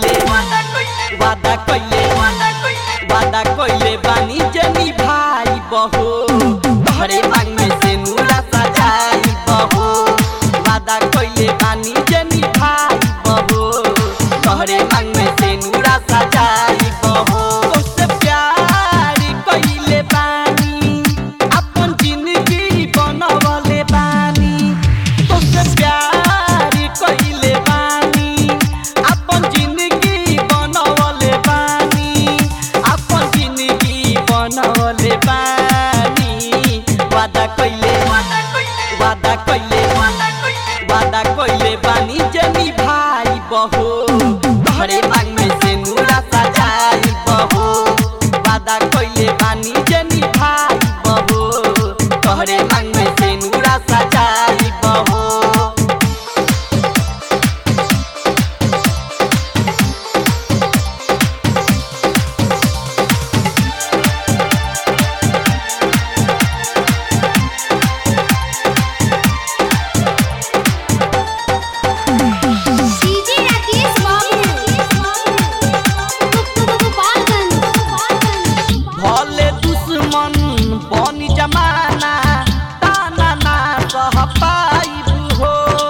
वादा कइले बानी जनी भाई बहो तोहरे मांग में से नूरा सजाई बहो वादा कइले बानी जनी भाई बहो तोहरे मांग में से नूरा सजाई बहो तोसे प्यार कइले बानी अपन जिंदगी बनवले बानी तोसे प्यार कइले बानी अपन जिंदगी बनवले बानी अपन जिंदगी बनवले बानी वादा कइले बानी जनी भाई बहो तोहरे मांग में से नूरा सजाई बहो वादा कइले बानी जनी भाई बहो तोहरे मांग में से नूरा सजाई बहो भले दुश्मन बनी जमाना ताना ना सह पाइब हो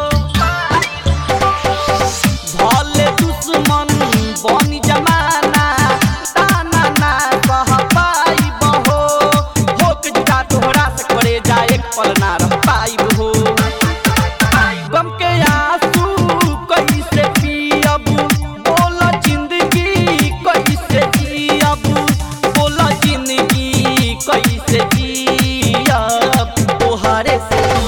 भले दुश्मन बनी जमाना ताना ना सह पाइब हो होके जुदा तोहरा से करे जाए एक पल ना रह पाइब हो गम के आंसू कैसे पियब बोल जिंदगी कैसे जियब बोल जिंदगी कैसे जियब तोहरे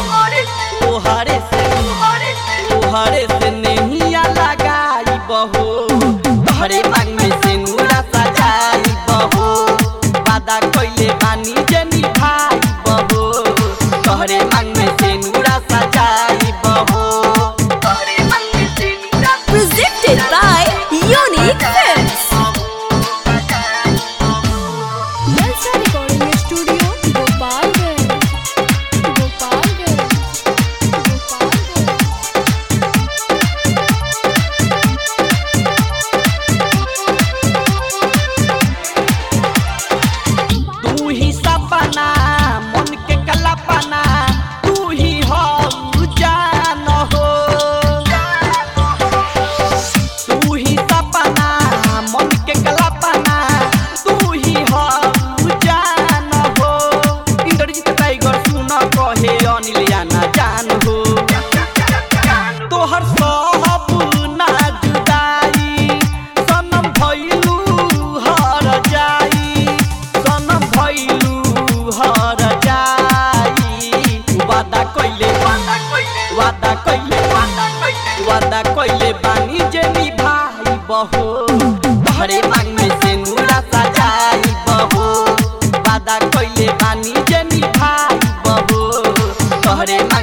से नैया लगाई बहो तोहरे मांग में से नूरा सजाई बहो वादा कइले बानी जनी भाई बहो तोहरे मांग में से नूरा सजाई बहो तोहरे मांग में से नूरा Presented by Unique Films. Jalsa Recording Studio, Gopalganj. तू ही सपना मन के कल्पना तू ही हो जान हो तू ही सपना मन के कल्पना तू ही हो जान हो इंद्रजीत टाइगर सुन कहे अनिल याना जान हो तोहर सब ना जुदाई सनम भइलू हर जाई सनम भइलू हर जाई वादा कइले बानी जनी भाई बहो तोहरे मांग में से नूरा सजाई बहो वादा कइले बानी जनी भाई बहो तोहरे